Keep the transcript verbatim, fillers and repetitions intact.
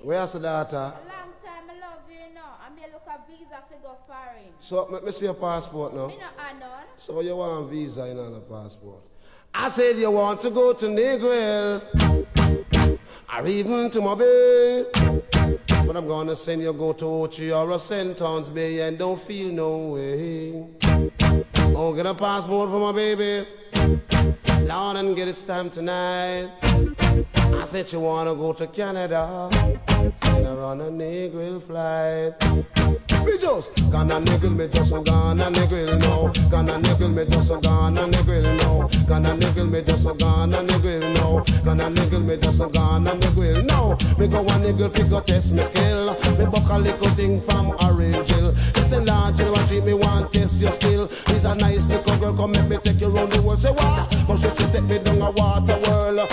Where's the daughter? A long time I love you now. I'm here look a visa to go foreign. So, let me see your passport now. Me not anon. So you want visa in on a passport? I said you want to go to Negril, or even to Mobile, but I'm gonna send you go to Ochi or a Sentons Bay and don't feel no way. Oh, get a passport for my baby, Lord, and get it stamped tonight. I said you wanna go to Canada, send her on a Negril flight. We just gonna niggle me just so gonna niggle no. Gonna niggle me just so gonna niggle no. Gonna niggle me just so gonna niggle no. Gonna niggle me just so gonna niggle no. Me go one niggle figure test me skill. Me buck a little thing from Orange Hill. Listen large you know what me want test your skill. He's a nice little girl come make me take you round the world. Say what? But she take me down a water world.